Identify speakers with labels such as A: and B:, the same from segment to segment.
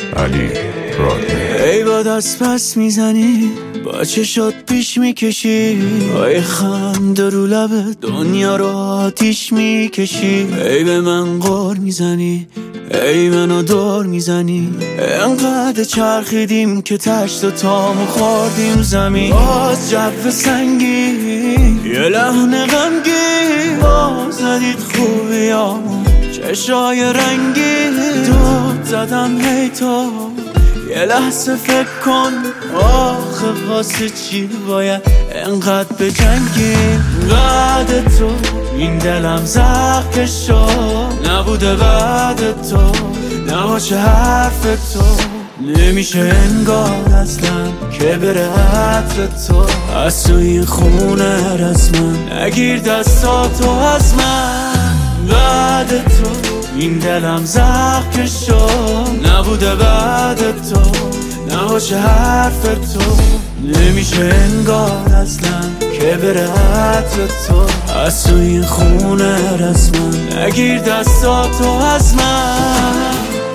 A: علی رادنه.
B: ای با دست پس میزنی، با چشات پیش میکشی، ای خنده رو لبت دنیا رو آتیش میکشی. ای به من غر میزنی، ای منو دور میزنی، انقدر چرخیدیم که تشت و تامو خوردیم زمین. باز جو سنگین، یه لحن غمگین، باز زدید خوبیامو چشای رنگی. داد زدم هی تو یه لحظه فکر کن، آخه واسه چی باید انقدر بجنگیم؟ بعد تو این دلم زخم که شد، نبوده بعد تو نباشه حرف تو. نمیشه انگار اصلا که بره عطر تو از تو این خونه رسما، نگیر دستاتو از من. بعد تو این دلم زخم که شد، نبوده بعد تو نباشه حرف تو. نمیشه انگار اصلا که بره عطر تو از تو این خونه رسما، نگیر دستاتو از من.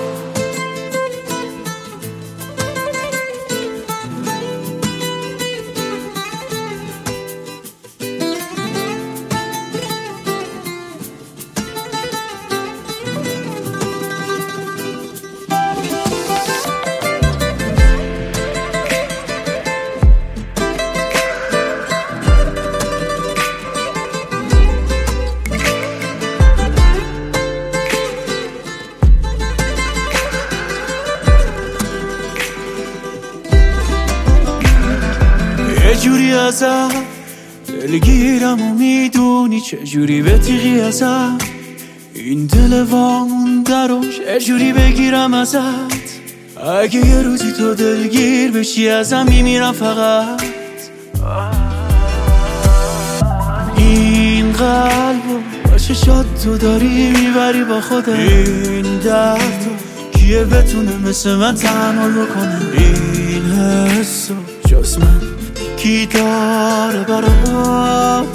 B: یه جوری ازم دلگیرم و میدونی چجوری بتیغی ازم، این دل وامونده رو چجوری بگیرم ازت. اگه یه روزی تو دلگیر بشی ازم میمیرم فقط. این قلبو با چشات تو داری میبری با خودت، این دردو کیه بتونه مثل من تحمل بکنه؟ این حسو جز من کی داره برات؟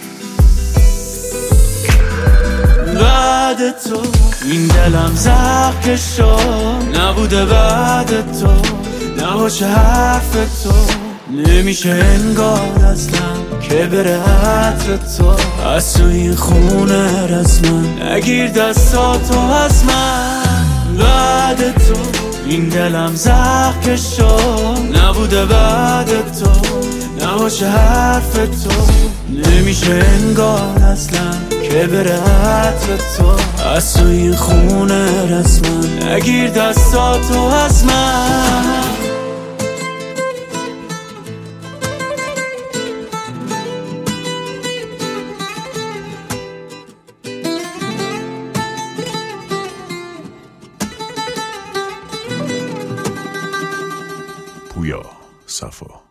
B: بعد تو این دلم زخم که شد، نبوده بعد تو نباشه حرف تو. نمیشه انگار اصلا که بره عطر تو از تو این خونه رسما، نگیر دستاتو از من. بعد تو این دلم زخم که شد، نبوده بعد تو نباشه حرف تو. نمیشه انگار اصلا که بره عطر تو از تو این خونه رسما، نگیر دستاتو از من.
A: پویا صفا.